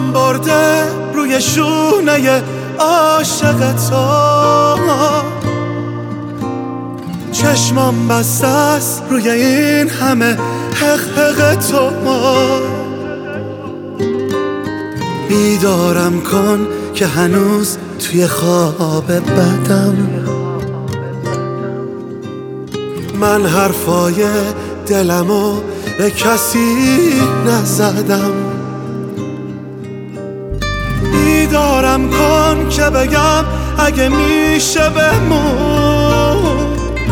پام برده روی شونه عاشق تو، چشمام بسته است روی این همه حق تو. بیدارم کن که هنوز توی خواب بدم، من حرفای دلمو به کسی نزدم. بیدارم کن که بگم اگه میشه بمون،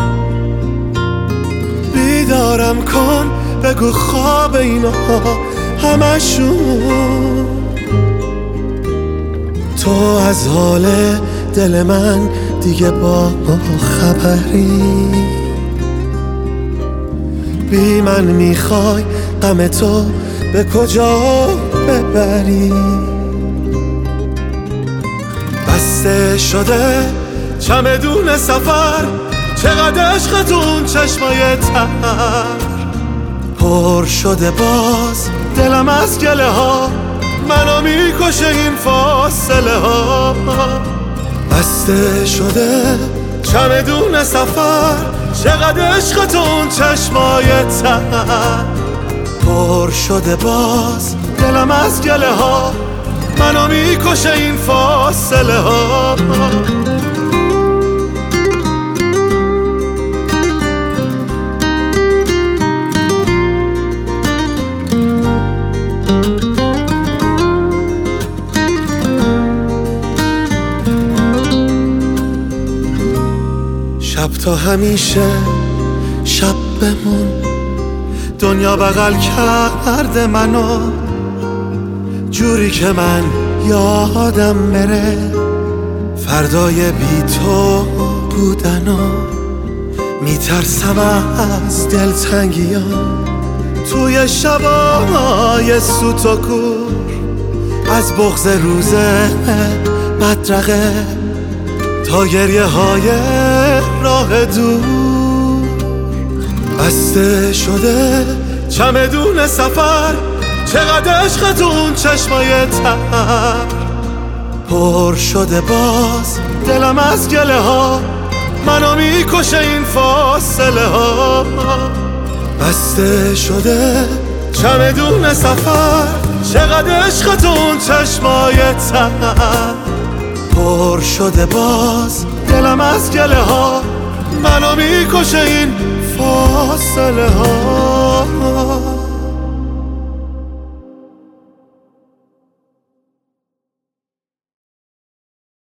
بیدارم کن بگو خواب اینا همشون. تو از حال دل من دیگه با خبری، بی من میخوای غم تو به کجا ببری؟ بسته شده چمدون سفر، چقدر عشقتون چشمای تر، پر شده باز دلم از گله ها، منو میکشه این فاصله ها. بسته شده چمدون سفر، چقدر عشقتون چشمای تر، پر شده باز دلم از گله ها، منو میکشه این فاصله ها. شب تا همیشه شب بمون، دنیا بغل کرده منو جوری که من یادم بره فردای بی تو بودنو. میترسم از دلتنگی‌ها توی شبای سوت و کور، از بغض روز بدرقه تا گریه های راه دور. بسته شده چمدون سفر، چقدر عشقتون چشمای تر، پر شده باز دلم از گله ها، منو میکشه این فاصله ها. بسته شده چمدون سفر، چقدر عشقتون چشمای تر، پر شده باز دلم از گله ها، منو میکشه این فاصله ها.